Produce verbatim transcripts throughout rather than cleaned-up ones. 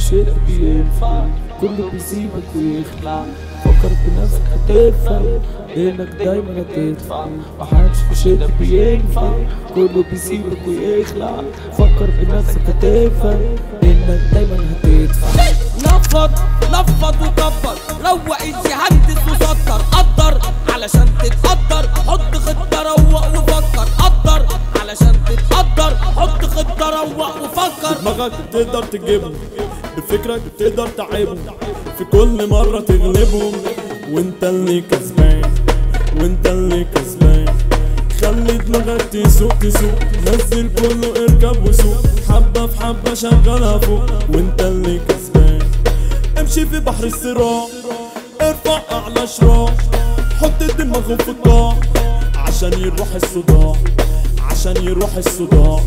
شيء بينفع، كله بيسيبك ويخلع. فكر بنفسك هتفهم انك دايما هتدفع، محدش في شيء بينفع، كله بيسيبك ويخلع. فكر بنفسك هتفهم انك دايما هتدفع. نفض نفض وكبر، روق هندس وسكر، قدر علشان تتقدر، حط خطة روق وفكر. قدر علشان تتقدر، حط خطة روق وفكر. دماغك تقدر تجيبهم، بفكرك تقدر تعيبهم، في كل مرة تغلبهم، وانت اللي كسبان وانت اللي كسبان. خلي دماغك تسوق تسوق، نزل كله اركب وسوق، حبة في حبة شغلها فوق، وانت اللي كسبان. امشي في بحر الصراع، ارفع اعلى شراع، حط دماغهم في القاع عشان يروح الصداع، عشان يروح الصداع.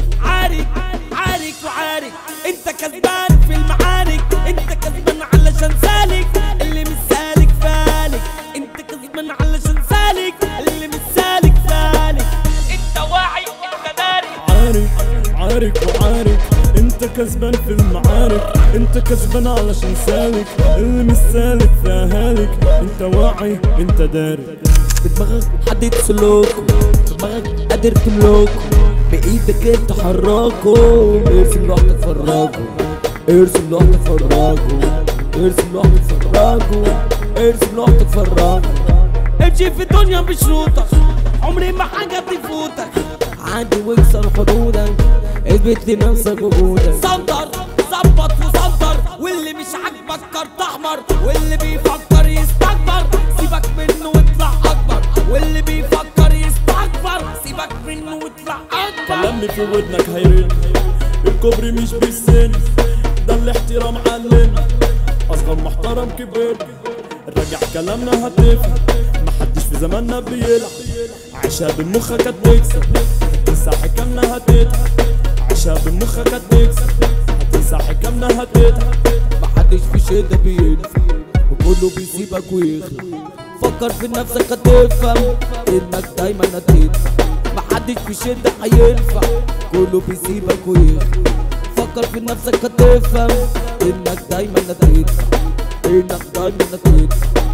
عارك عارك وعارك، انت كسبان في المعارك، انت كسبان علشان سالك، اللي مش سالك فالك. انت كسبان علشان سالك، اللي مش سالك فالك. انت واعي انت داري. عارك عارك وعارك، انت كسبان في المعارك، انت كسبان علشان سالك، اللي مش سالك فهالك. انت واعي انت داري. بدماغك حدد سلوكه، بدماغك قادر تملكه، بإيدك انت حركه. ارسم لوحدك فراجه، ارسم لوحدك فراجه، ارسم لوحدك فراجه، ارسم لوحدك فراجه. امشي في الدنيا بشروطك، عمري ما حاجة تفوتك. عدي واكسر حدودك، اثبت لنفسك وجودك. صدر ظبط وصدر، واللي مش عاجبك كارت احمر، واللي بيفكر يستكبر سيبك منه واطلع اكبر، واللي بيفكر يستكبر سيبك منه واطلع اكبر. كلامي في ودنك هيرن، الكوبري مش بالسن، ده الاحترام علمنا، اصغر محترم كبر. راجع كلامنا هتفهم، محدش في زماننا بيلعب، عيشها بمخك هتكسب، هتنسى حكامنا هتتعب، عيشها بمخك هتكسب، هتنسى حكامنا هتتعب. محدش في شدة بينفع، وكله بيسيبك ويخلع. فكر في نفسك هتفهم انك دايما هتدفع، محدش في شدة هينفع، كله بيسيبك ويخلع. فكر في نفسك هتفهم انك دايما هتدفع، انك دايما هتدفع.